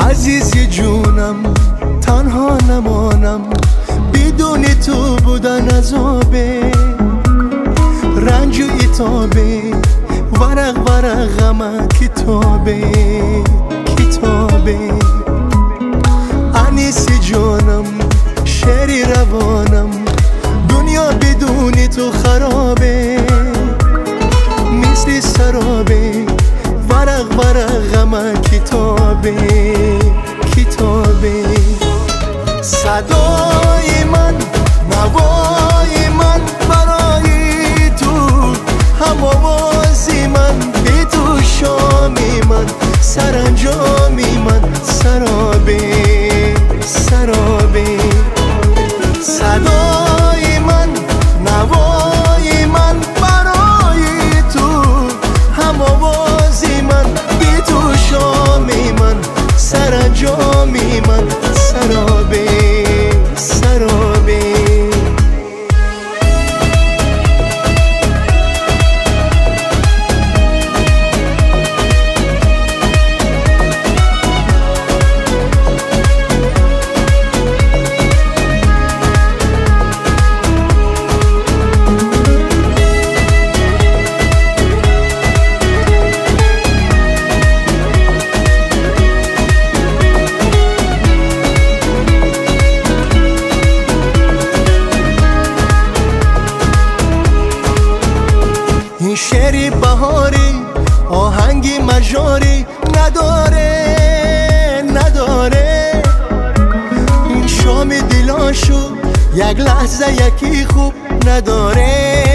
عزیزی جونم تنها نمانم، بدون تو بودن عذابه، رنج و عتابه، ورق ورق غم کتابه کتابه. انیسی جانم شعری روانم، دنیا بدون تو خرابه، مثل سرابه، ورق ورق غم کتابه کتابه. صدای من نوای من برای تو، هم آوازی من بی تو، شامی من سرانجامی من سرابه سرابه. صدای من نوای من برای تو، هم آوازی من بی تو، شامی من سرانجامی من سرابه سرابه. این شعری بهاری آهنگی مجاری نداره نداره. این شام دلاشو یک لحظه یکی خوب نداره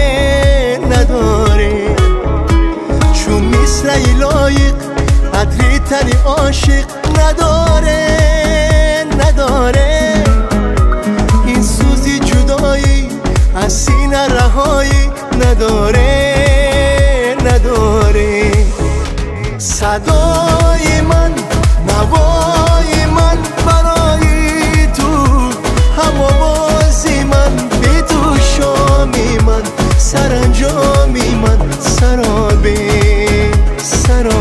نداره. چون مثل لایق قدری تری عاشق نداره نداره. این سوزی جدایی از سینه رهایی نداره نداره. صدای من نوای من برای تو، هم آوازی من بی تو، شامی من سرانجامی من سرابه سرابه.